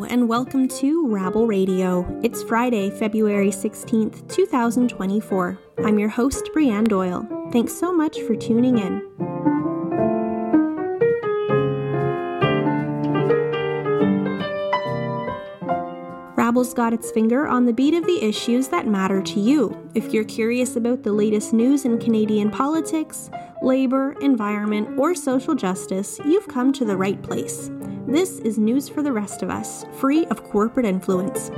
and welcome to Rabble Radio. It's Friday, February 16th, 2024. I'm your host, Brianne Doyle. Thanks so much for tuning in. Rabble's got its finger on the beat of the issues that matter to you. If you're curious about the latest news in Canadian politics, labor, environment, or social justice, you've come to the right place. This is News for the Rest of Us, free of corporate influence.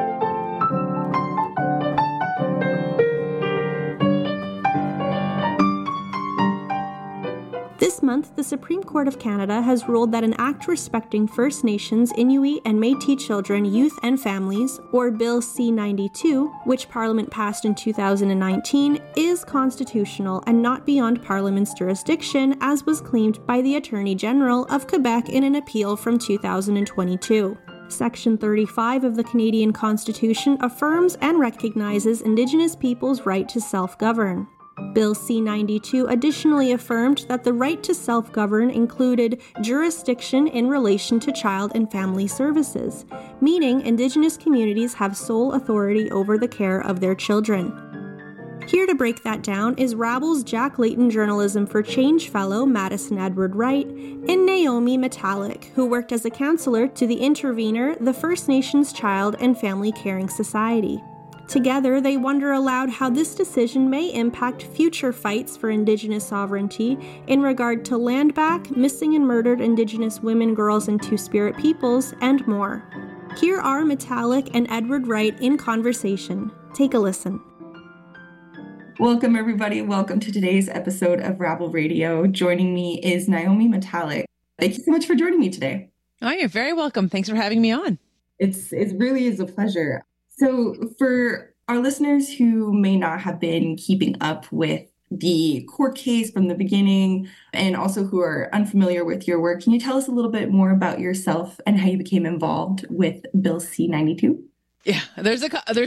This month, the Supreme Court of Canada has ruled that an act respecting First Nations, Inuit, and Métis children, youth, and families, or Bill C-92, which Parliament passed in 2019, is constitutional and not beyond Parliament's jurisdiction, as was claimed by the Attorney General of Quebec in an appeal from 2022. Section 35 of the Canadian Constitution affirms and recognizes Indigenous peoples' right to self-govern. Bill C-92 additionally affirmed that the right to self-govern included jurisdiction in relation to child and family services, meaning Indigenous communities have sole authority over the care of their children. Here to break that down is Rabble's Jack Layton Journalism for Change Fellow Madison Edward Wright and Naomi Metallic, who worked as a counselor to the intervener, the First Nations Child and Family Caring Society. Together, they wonder aloud how this decision may impact future fights for Indigenous sovereignty in regard to land back, missing and murdered Indigenous women, girls, and Two-Spirit peoples, and more. Here are Metallic and Edward Wright in conversation. Take a listen. Welcome, everybody. Welcome to today's episode of Rabble Radio. Joining me is Naomi Metallic. Thank you so much for joining me today. Oh, you're very welcome. Thanks for having me on. It really is a pleasure. So for our listeners who may not have been keeping up with the court case from the beginning and also who are unfamiliar with your work, can you tell us a little bit more about yourself and how you became involved with Bill C-92? Yeah, there's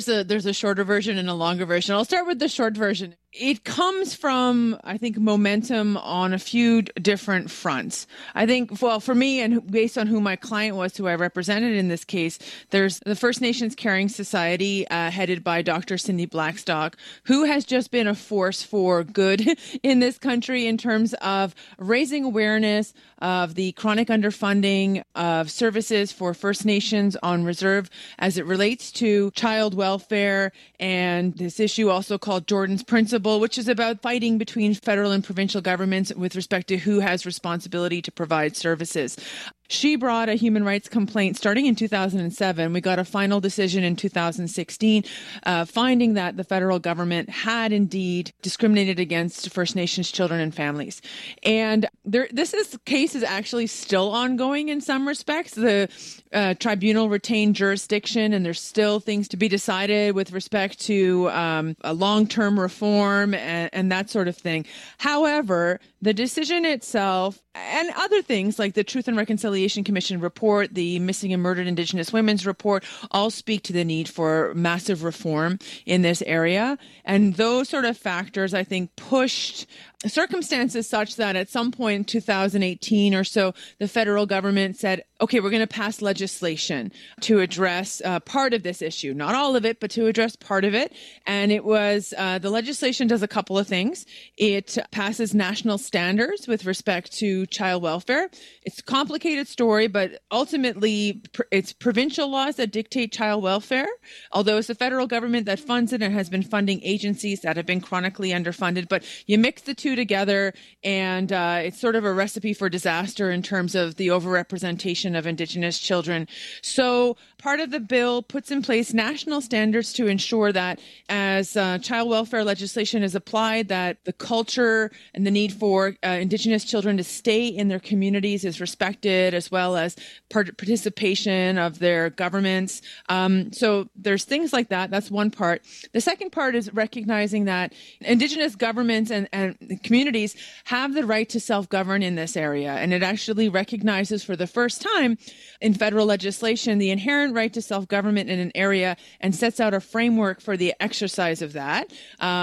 a shorter version and a longer version. I'll start with the short version. It comes from, I think, momentum on a few different fronts. I think, well, for me, and based on who my client was, who I represented in this case, there's the First Nations Caring Society, headed by Dr. Cindy Blackstock, who has just been a force for good in this country in terms of raising awareness of the chronic underfunding of services for First Nations on reserve as it relates to child welfare, and this issue also called Jordan's Principle, which is about fighting between federal and provincial governments with respect to who has responsibility to provide services. She brought a human rights complaint starting in 2007. We got a final decision in 2016, finding that the federal government had indeed discriminated against First Nations children and families. And this case is actually still ongoing in some respects. The tribunal retained jurisdiction, and there's still things to be decided with respect to a long-term reform and that sort of thing. However, the decision itself and other things like the Truth and Reconciliation Commission report, the Missing and Murdered Indigenous Women's report, all speak to the need for massive reform in this area. And those sort of factors, I think, pushed circumstances such that at some point in 2018 or so, the federal government said, okay, we're going to pass legislation to address part of this issue. Not all of it, but to address part of it. And it was, the legislation does a couple of things. It passes national standards with respect to child welfare. It's a complicated story, but ultimately it's provincial laws that dictate child welfare, although it's the federal government that funds it and has been funding agencies that have been chronically underfunded. But you mix the two together and it's sort of a recipe for disaster in terms of the overrepresentation of Indigenous children. So part of the bill puts in place national standards to ensure that as child welfare legislation is applied, that the culture and the need for Indigenous children to stay in their communities is respected, as well as participation of their governments. So there's things like that. That's one part. The second part is recognizing that Indigenous governments and communities have the right to self-govern in this area. And it actually recognizes for the first time in federal legislation the inherent right to self-government in an area and sets out a framework for the exercise of that.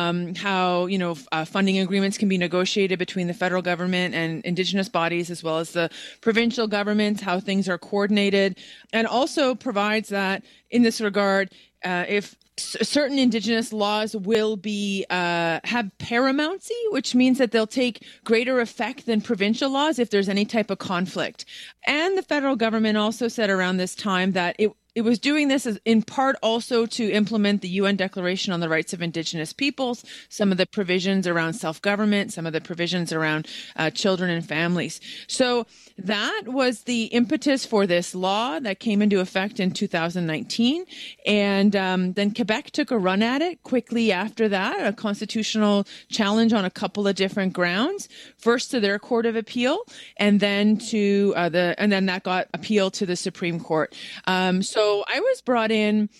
How, funding agreements can be negotiated between the federal government and Indigenous bodies as well as the provincial governments, how things are coordinated, and also provides that in this regard, if certain Indigenous laws will be have paramountcy, which means that they'll take greater effect than provincial laws if there's any type of conflict. And the federal government also said around this time that it was doing this as in part also to implement the UN Declaration on the Rights of Indigenous Peoples, some of the provisions around self-government, some of the provisions around children and families. So that was the impetus for this law that came into effect in 2019. And then Quebec took a run at it quickly after that, a constitutional challenge on a couple of different grounds. First to their Court of Appeal, and then to and then that got appealed to the Supreme Court. So I was brought in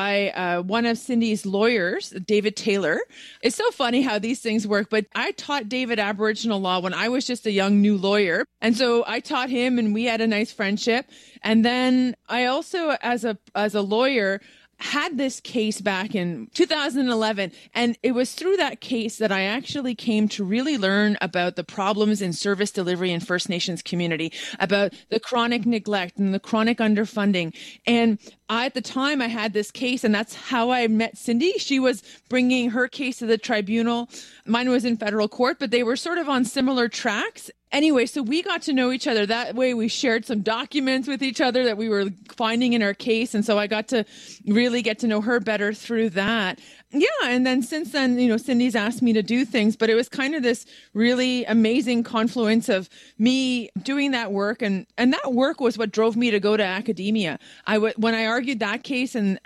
by one of Cindy's lawyers, David Taylor. It's so funny how these things work, but I taught David Aboriginal law when I was just a young new lawyer. And so I taught him and we had a nice friendship. And then I also, as a lawyer, had this case back in 2011. And it was through that case that I actually came to really learn about the problems in service delivery in First Nations community, about the chronic neglect and the chronic underfunding. And at the time I had this case, and that's how I met Cindy. She was bringing her case to the tribunal. Mine was in federal court, but they were sort of on similar tracks. Anyway, so we got to know each other that way. We shared some documents with each other that we were finding in our case. And so I got to really get to know her better through that. Yeah. And then since then, Cindy's asked me to do things, but it was kind of this really amazing confluence of me doing that work. And that work was what drove me to go to academia. When I argued that case and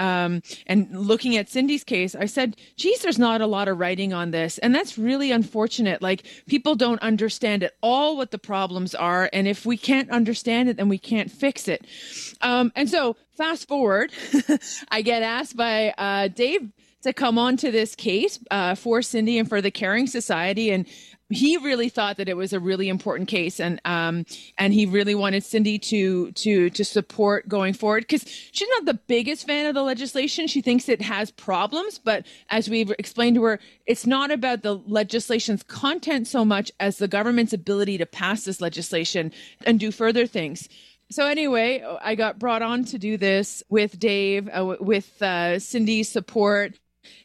looking at Cindy's case, I said, geez, there's not a lot of writing on this. And that's really unfortunate. Like, people don't understand at all what the problems are. And if we can't understand it, then we can't fix it. And so fast forward, I get asked by Dave to come on to this case for Cindy and for the Caring Society. And he really thought that it was a really important case. And he really wanted Cindy to support going forward, because she's not the biggest fan of the legislation. She thinks it has problems. But as we've explained to her, it's not about the legislation's content so much as the government's ability to pass this legislation and do further things. So anyway, I got brought on to do this with Dave, with Cindy's support.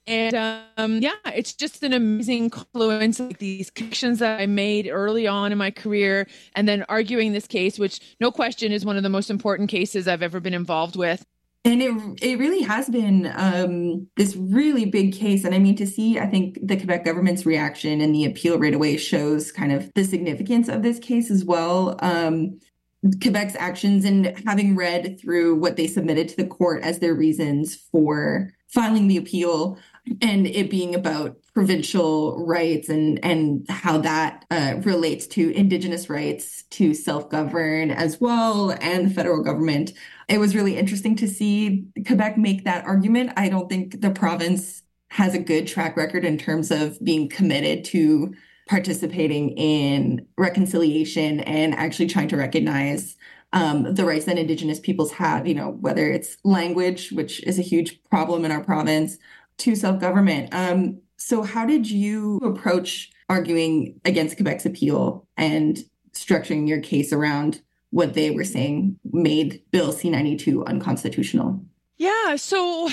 And it's just an amazing confluence of these connections that I made early on in my career, and then arguing this case, which no question is one of the most important cases I've ever been involved with. And it really has been this really big case. And I mean, to see, I think, the Quebec government's reaction and the appeal right away shows kind of the significance of this case as well. Quebec's actions, and having read through what they submitted to the court as their reasons for filing the appeal, and it being about provincial rights and how that relates to Indigenous rights to self-govern as well, and the federal government. It was really interesting to see Quebec make that argument. I don't think the province has a good track record in terms of being committed to participating in reconciliation and actually trying to recognize the rights that Indigenous peoples have, whether it's language, which is a huge problem in our province, to self-government. So how did you approach arguing against Quebec's appeal and structuring your case around what they were saying made Bill C-92 unconstitutional? Yeah. So,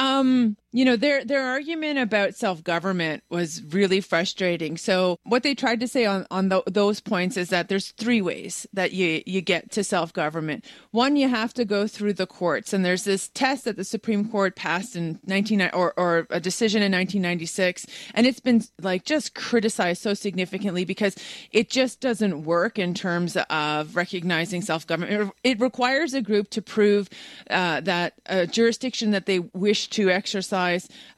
their argument about self-government was really frustrating. So what they tried to say on those points is that there's three ways that you get to self-government. One, you have to go through the courts. And there's this test that the Supreme Court passed in or a decision in 1996. And it's been just criticized so significantly because it just doesn't work in terms of recognizing self-government. It requires a group to prove that a jurisdiction that they wish to exercise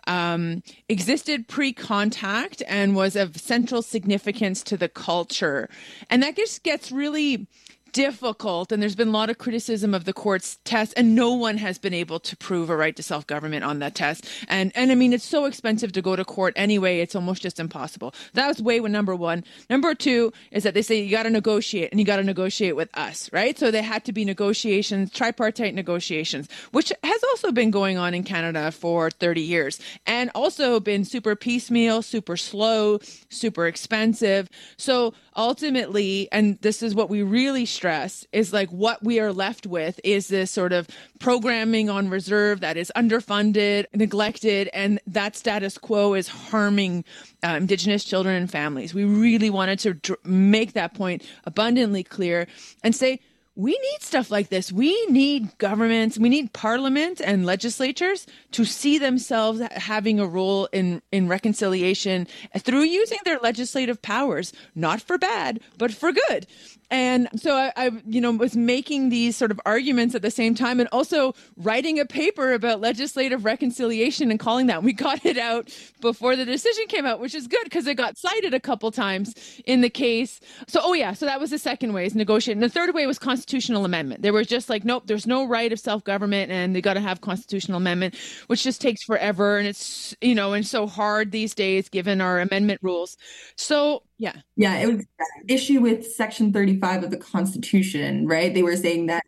existed pre-contact and was of central significance to the culture. And that just gets really difficult, and there's been a lot of criticism of the court's test, and no one has been able to prove a right to self-government on that test. And I mean, it's so expensive to go to court anyway, it's almost just impossible. That was number one. Number two is that they say you got to negotiate, and you got to negotiate with us, right? So they had to be negotiations, tripartite negotiations, which has also been going on in Canada for 30 years, and also been super piecemeal, super slow, super expensive. So ultimately, and this is what we really stress, is like what we are left with is this sort of programming on reserve that is underfunded, neglected, and that status quo is harming Indigenous children and families. We really wanted to make that point abundantly clear and say, we need stuff like this. We need governments, we need parliament and legislatures to see themselves having a role in reconciliation through using their legislative powers, not for bad, but for good. And so I was making these sort of arguments at the same time, and also writing a paper about legislative reconciliation and calling that. We got it out before the decision came out, which is good because it got cited a couple times in the case. So, so that was the second way, is negotiating. The third way was constitutional amendment. They were just like, nope, there's no right of self-government, and they got to have constitutional amendment, which just takes forever. And it's, and so hard these days, given our amendment rules. So, yeah, it was an issue with Section 35 of the Constitution, right? They were saying that,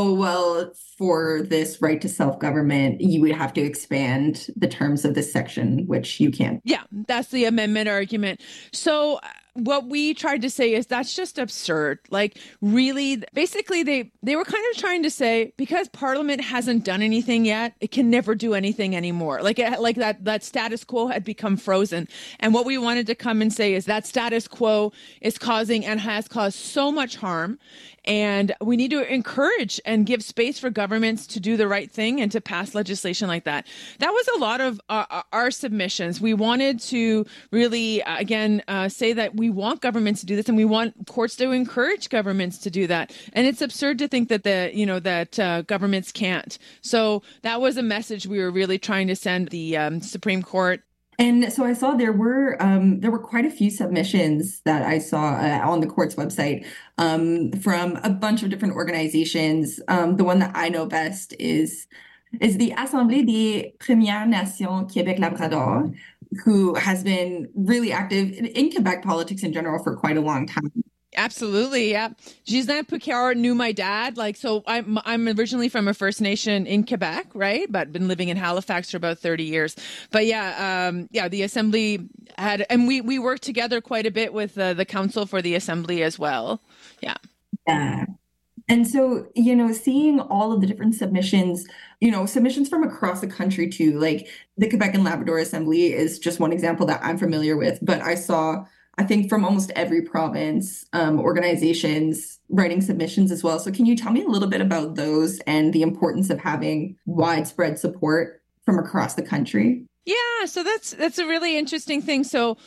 for this right to self-government, you would have to expand the terms of this section, which you can't. Yeah, that's the amendment argument. So what we tried to say is that's just absurd. Like, really, basically, they were kind of trying to say, because Parliament hasn't done anything yet, it can never do anything anymore. Like that status quo had become frozen. And what we wanted to come and say is that status quo is causing and has caused so much harm. And we need to encourage and give space for governments to do the right thing and to pass legislation like that. That was a lot of our submissions. We wanted to really, say that we want governments to do this, and we want courts to encourage governments to do that. And it's absurd to think that governments can't. So that was a message we were really trying to send the Supreme Court. And so I saw there were quite a few submissions that I saw on the court's website from a bunch of different organizations. The one that I know best is the Assemblée des Premières Nations Québec-Labrador, who has been really active in Quebec politics in general for quite a long time. Absolutely, yeah. Gislain Picard knew my dad. So I'm originally from a First Nation in Quebec, right? But been living in Halifax for about 30 years. But the Assembly had, and we worked together quite a bit with the Council for the Assembly as well. Yeah. Yeah. And so, seeing all of the different submissions, submissions from across the country too, like the Quebec and Labrador Assembly is just one example that I'm familiar with. But I think from almost every province, organizations writing submissions as well. So can you tell me a little bit about those and the importance of having widespread support from across the country? Yeah, so that's a really interesting thing. So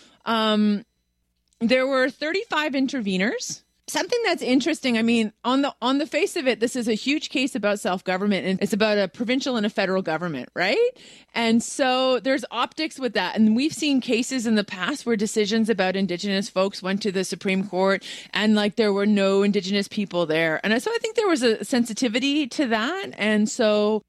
there were 35 interveners. Something that's interesting, I mean, on the face of it, this is a huge case about self-government, and it's about a provincial and a federal government, right? And so there's optics with that. And we've seen cases in the past where decisions about Indigenous folks went to the Supreme Court and there were no Indigenous people there. And so I think there was a sensitivity to that. And so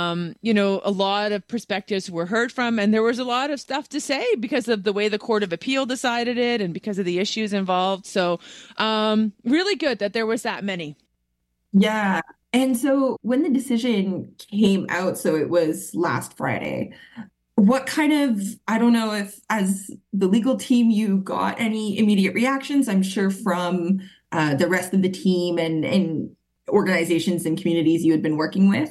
a lot of perspectives were heard from, and there was a lot of stuff to say because of the way the Court of Appeal decided it and because of the issues involved. So really good that there was that many. Yeah. And so when the decision came out, so it was last Friday, what kind of, I don't know if as the legal team, you got any immediate reactions, I'm sure from the rest of the team and organizations and communities you had been working with.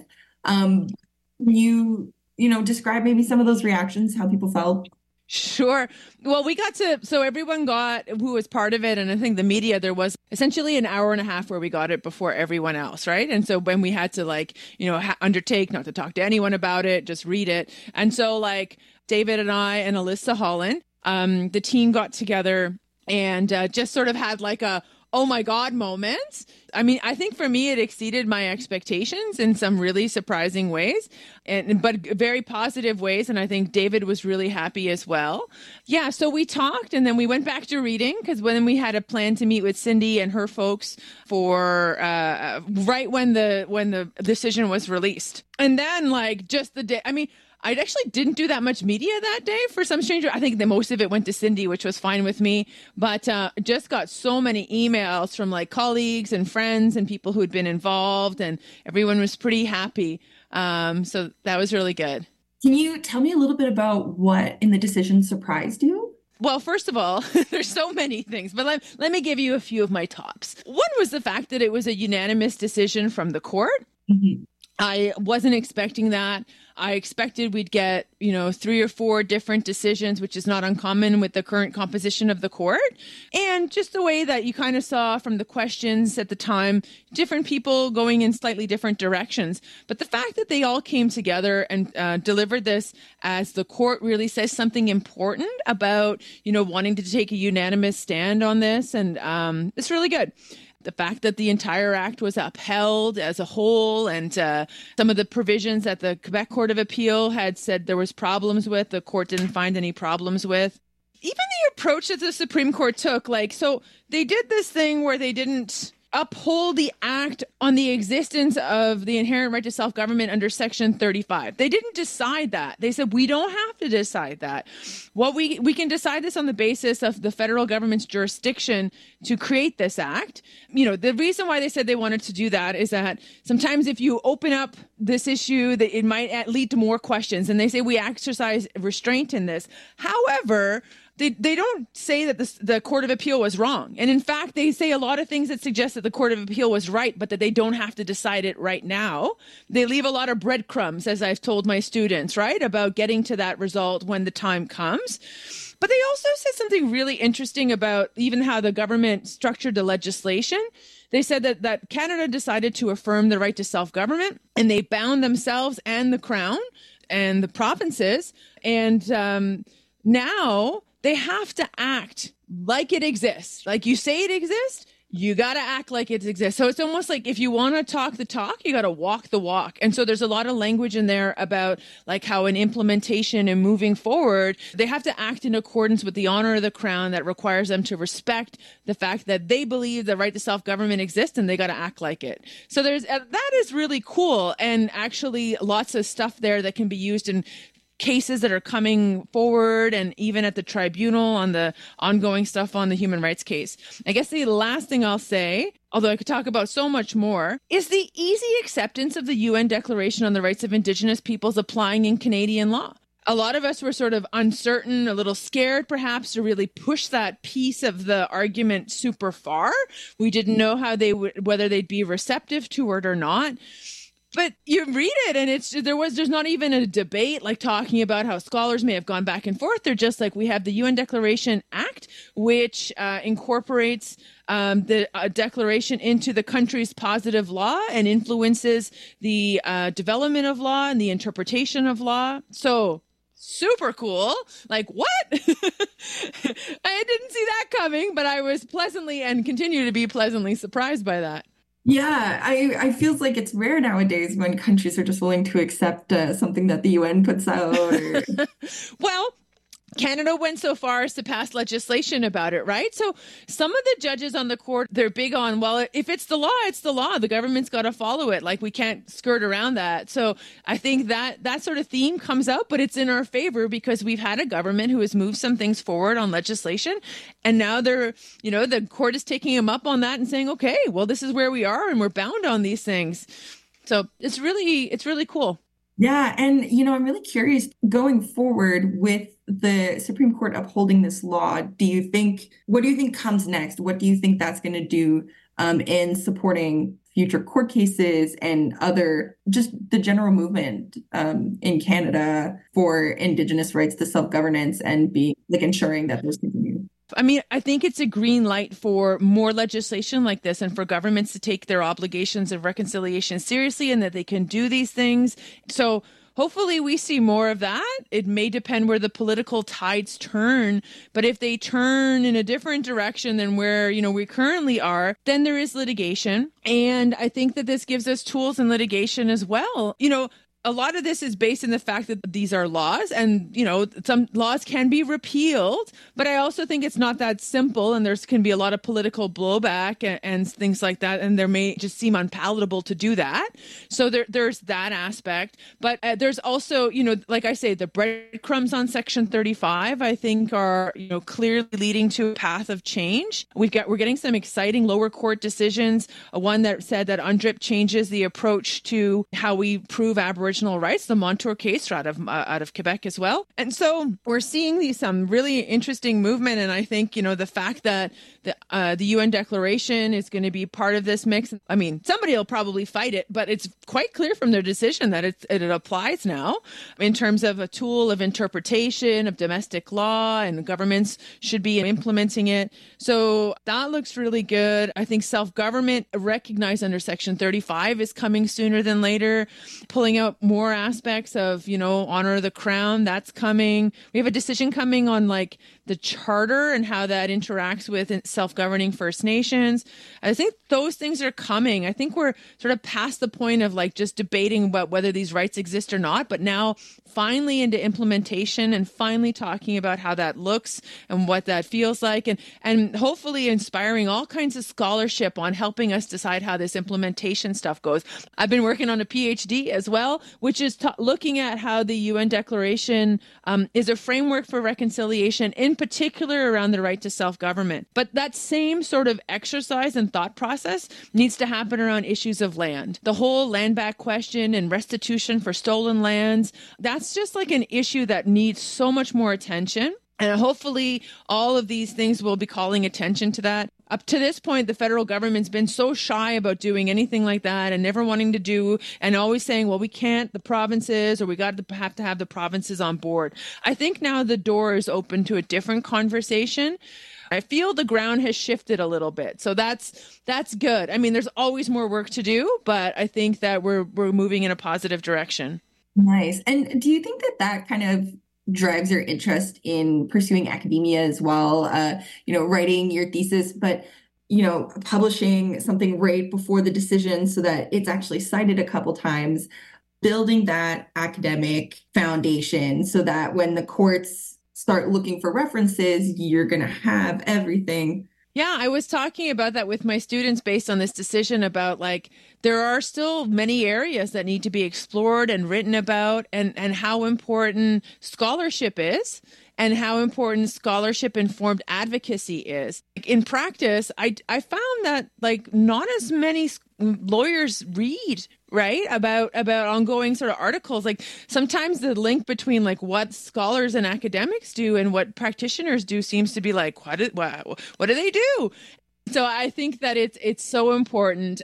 You describe maybe some of those reactions, how people felt? Sure. Well, so everyone got, who was part of it, and I think the media, there was essentially an hour and a half where we got it before everyone else, right? And so when we had to undertake not to talk to anyone about it, just read it. And so David and I and Alyssa Holland, the team got together and just sort of had oh my God moments. I mean, I think for me, it exceeded my expectations in some really surprising ways, but very positive ways. And I think David was really happy as well. Yeah. So we talked and then we went back to reading because when we had a plan to meet with Cindy and her folks for right when the decision was released. And then like just the day, I mean, I actually didn't do that much media that day for some stranger. I think that most of it went to Cindy, which was fine with me, but just got so many emails from like colleagues and friends and people who had been involved, and everyone was pretty happy. So that was really good. Can you tell me a little bit about what in the decision surprised you? Well, first of all, there's so many things, but let me give you a few of my tops. One was the fact that it was a unanimous decision from the court. Mm-hmm. I wasn't expecting that. I expected we'd get, 3 or 4 different decisions, which is not uncommon with the current composition of the court. And just the way that you kind of saw from the questions at the time, different people going in slightly different directions. But the fact that they all came together and delivered this as the court really says something important about, wanting to take a unanimous stand on this. And it's really good. The fact that the entire act was upheld as a whole, and some of the provisions that the Quebec Court of Appeal had said there was problems with, the court didn't find any problems with. Even the approach that the Supreme Court took, so they did this thing where they didn't uphold the act on the existence of the inherent right to self-government under Section 35. They didn't decide that. They said, we don't have to decide that. Well, we can decide this on the basis of the federal government's jurisdiction to create this act. The reason why they said they wanted to do that is that sometimes if you open up this issue, that it might lead to more questions. And they say we exercise restraint in this. However, they don't say that the Court of Appeal was wrong. And in fact, they say a lot of things that suggest that the Court of Appeal was right, but that they don't have to decide it right now. They leave a lot of breadcrumbs, as I've told my students, right, about getting to that result when the time comes. But they also said something really interesting about even how the government structured the legislation. They said that Canada decided to affirm the right to self-government, and they bound themselves and the Crown and the provinces. And now they have to act like it exists. Like you say it exists, you got to act like it exists. So it's almost like if you want to talk the talk, you got to walk the walk. And so there's a lot of language in there about like how an implementation and moving forward, they have to act in accordance with the honor of the Crown that requires them to respect the fact that they believe the right to self-government exists and they got to act like it. So that is really cool. And actually lots of stuff there that can be used in cases that are coming forward and even at the tribunal on the ongoing stuff on the human rights case. I guess the last thing I'll say, although I could talk about so much more, is the easy acceptance of the UN Declaration on the Rights of Indigenous Peoples applying in Canadian law. A lot of us were sort of uncertain, a little scared perhaps to really push that piece of the argument super far. We didn't know whether they'd be receptive to it or not. But you read it and there's not even a debate like talking about how scholars may have gone back and forth. They're just like, we have the UN Declaration Act, which incorporates the declaration into the country's positive law and influences the development of law and the interpretation of law. So super cool. Like, what? I didn't see that coming, but I was pleasantly and continue to be pleasantly surprised by that. Yeah, I feels like it's rare nowadays when countries are just willing to accept something that the UN puts out. Well, Canada went so far as to pass legislation about it, right? So some of the judges on the court, they're big on, well, if it's the law, it's the law. The government's got to follow it. Like we can't skirt around that. So I think that sort of theme comes out, but it's in our favor because we've had a government who has moved some things forward on legislation. And now the court is taking them up on that and saying, okay, well, this is where we are and we're bound on these things. So it's really cool. Yeah. And, I'm really curious going forward with the Supreme Court upholding this law. What do you think comes next? What do you think that's going to do in supporting future court cases and just the general movement in Canada for Indigenous rights to self-governance and ensuring that those continue? I mean, I think it's a green light for more legislation like this and for governments to take their obligations of reconciliation seriously and that they can do these things. So hopefully we see more of that. It may depend where the political tides turn, but if they turn in a different direction than where, we currently are, then there is litigation. And I think that this gives us tools in litigation as well. A lot of this is based in the fact that these are laws and, some laws can be repealed, but I also think it's not that simple and can be a lot of political blowback and things like that. And there may just seem unpalatable to do that. So there's that aspect. But there's also, like I say, the breadcrumbs on Section 35, I think are, clearly leading to a path of change. We're getting some exciting lower court decisions. One that said that UNDRIP changes the approach to how we prove Aboriginal rights, the Montour case out of Quebec as well. And so we're seeing some really interesting movement. And I think, the fact that the UN Declaration is going to be part of this mix. I mean, somebody will probably fight it, but it's quite clear from their decision that it applies now in terms of a tool of interpretation of domestic law, and governments should be implementing it. So that looks really good. I think self-government recognized under Section 35 is coming sooner than later, pulling out more aspects of, honor of the crown. That's coming. We have a decision coming on the charter and how that interacts with self-governing First Nations. I think those things are coming. I think we're sort of past the point of just debating about whether these rights exist or not, but now finally into implementation and finally talking about how that looks and what that feels like, and hopefully inspiring all kinds of scholarship on helping us decide how this implementation stuff goes. I've been working on a PhD as well, which is looking at how the UN Declaration is a framework for reconciliation, in particular around the right to self-government. But that same sort of exercise and thought process needs to happen around issues of land. The whole land back question and restitution for stolen lands, that's just an issue that needs so much more attention. And hopefully all of these things will be calling attention to that. Up to this point, the federal government's been so shy about doing anything like that and never wanting to do, and always saying, well, we can't, the provinces, or we have to have the provinces on board. I think now the door is open to a different conversation. I feel the ground has shifted a little bit. So that's good. I mean, there's always more work to do, but I think that we're moving in a positive direction. Nice. And do you think that kind of drives your interest in pursuing academia as well, writing your thesis, but, publishing something right before the decision so that it's actually cited a couple times, building that academic foundation so that when the courts start looking for references, you're going to have everything. Yeah, I was talking about that with my students based on this decision about there are still many areas that need to be explored and written about, and how important scholarship is and how important scholarship-informed advocacy is. In practice, I found that not as many lawyers read, right, about ongoing sort of articles. Sometimes the link between what scholars and academics do and what practitioners do seems to be what do they do? So I think that it's so important,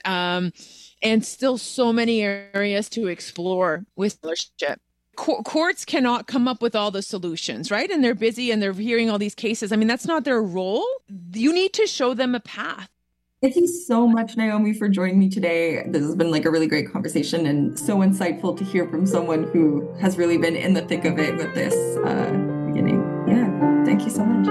and still so many areas to explore with scholarship. Courts cannot come up with all the solutions, right? And they're busy and they're hearing all these cases. I mean, that's not their role. You need to show them a path. Thank you so much, Naomi, for joining me today. This has been a really great conversation and so insightful to hear from someone who has really been in the thick of it with this beginning. Yeah, thank you so much.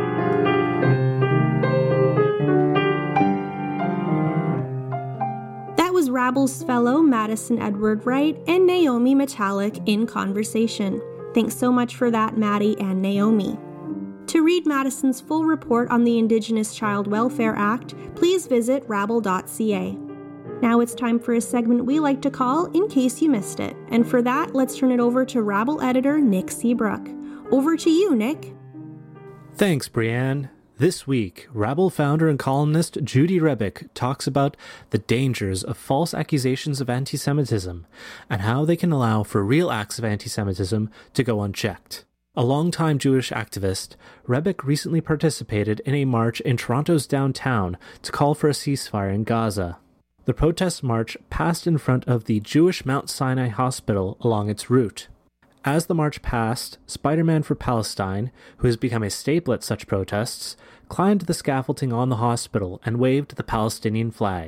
That was Rabble's fellow Madison Edward Wright and Naomi Metallic in conversation. Thanks so much for that, Maddie and Naomi. To read Madison's full report on the Indigenous Child Welfare Act, please visit rabble.ca. Now it's time for a segment we like to call In Case You Missed It. And for that, let's turn it over to Rabble editor Nick Seabrook. Over to you, Nick. Thanks, Brianne. This week, Rabble founder and columnist Judy Rebick talks about the dangers of false accusations of anti-Semitism and how they can allow for real acts of anti-Semitism to go unchecked. A longtime Jewish activist, Rebick recently participated in a march in Toronto's downtown to call for a ceasefire in Gaza. The protest march passed in front of the Jewish Mount Sinai Hospital along its route. As the march passed, Spider-Man for Palestine, who has become a staple at such protests, climbed the scaffolding on the hospital and waved the Palestinian flag.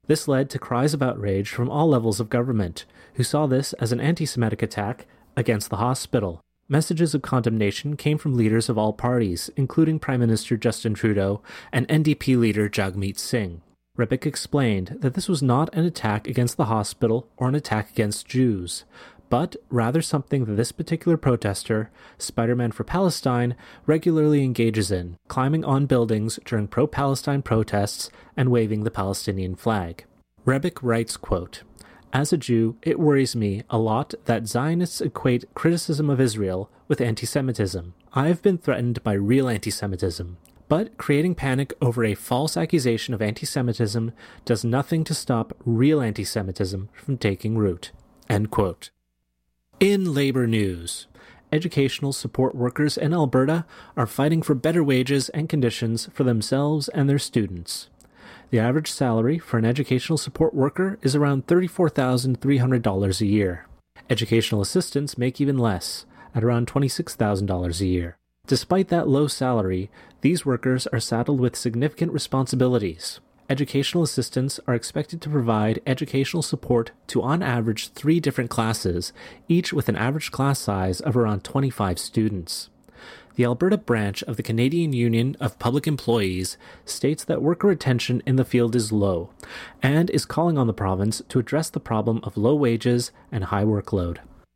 This led to cries of outrage from all levels of government, who saw this as an anti-Semitic attack against the hospital. Messages of condemnation came from leaders of all parties, including Prime Minister Justin Trudeau and NDP leader Jagmeet Singh. Rebick explained that this was not an attack against the hospital or an attack against Jews, but rather something that this particular protester, Spider-Man for Palestine, regularly engages in, climbing on buildings during pro-Palestine protests and waving the Palestinian flag. Rebick writes, quote, "As a Jew, it worries me a lot that Zionists equate criticism of Israel with anti-Semitism. I've been threatened by real anti-Semitism. But creating panic over a false accusation of anti-Semitism does nothing to stop real anti-Semitism from taking root." End quote. In labor news, educational support workers in Alberta are fighting for better wages and conditions for themselves and their students. The average salary for an educational support worker is around $34,300 a year. Educational assistants make even less, at around $26,000 a year. Despite that low salary, these workers are saddled with significant responsibilities. Educational assistants are expected to provide educational support to on average 3 different classes, each with an average class size of around 25 students. The Alberta branch of the Canadian Union of Public Employees states that worker retention in the field is low, and is calling on the province to address the problem of low wages and high workload.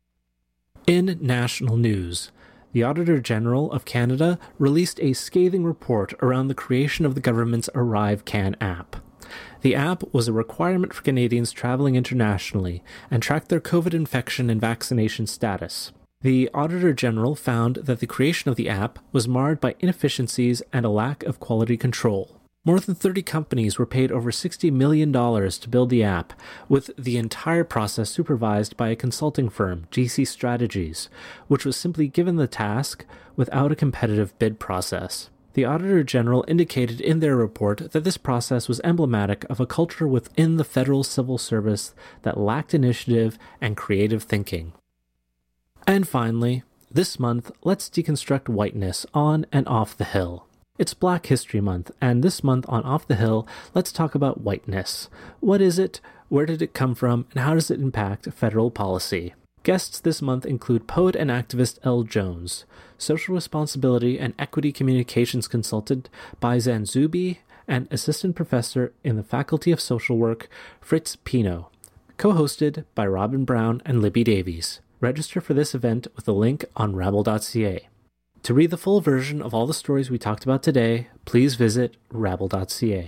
In national news, the Auditor General of Canada released a scathing report around the creation of the government's ArriveCAN app. The app was a requirement for Canadians traveling internationally and track their COVID infection and vaccination status. The Auditor General found that the creation of the app was marred by inefficiencies and a lack of quality control. More than 30 companies were paid over $60 million to build the app, with the entire process supervised by a consulting firm, GC Strategies, which was simply given the task without a competitive bid process. The Auditor General indicated in their report that this process was emblematic of a culture within the federal civil service that lacked initiative and creative thinking. And finally, this month, let's deconstruct whiteness on and off the Hill. It's Black History Month, and this month on Off the Hill, let's talk about whiteness. What is it, where did it come from, and how does it impact federal policy? Guests this month include poet and activist Elle Jones, social responsibility and equity communications consultant Baizan Zubi, and assistant professor in the Faculty of Social Work, Fritz Pino. Co-hosted by Robin Brown and Libby Davies. Register for this event with a link on rabble.ca. To read the full version of all the stories we talked about today, please visit rabble.ca.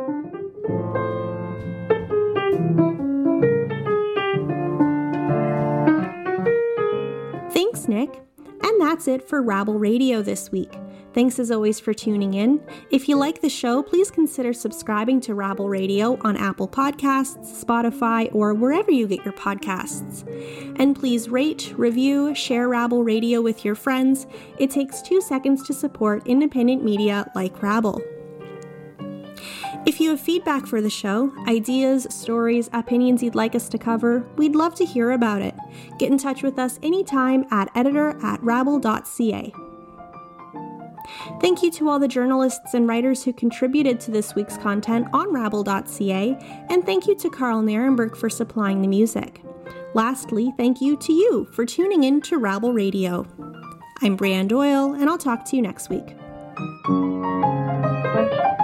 Thanks, Nick. And that's it for Rabble Radio this week. Thanks as always for tuning in. If you like the show, please consider subscribing to Rabble Radio on Apple Podcasts, Spotify, or wherever you get your podcasts. And please rate, review, share Rabble Radio with your friends. It takes 2 seconds to support independent media like Rabble. If you have feedback for the show, ideas, stories, opinions you'd like us to cover, we'd love to hear about it. Get in touch with us anytime at editor@rabble.ca. Thank you to all the journalists and writers who contributed to this week's content on rabble.ca, and thank you to Carl Narenberg for supplying the music. Lastly, thank you to you for tuning in to Rabble Radio. I'm Brianne Doyle, and I'll talk to you next week.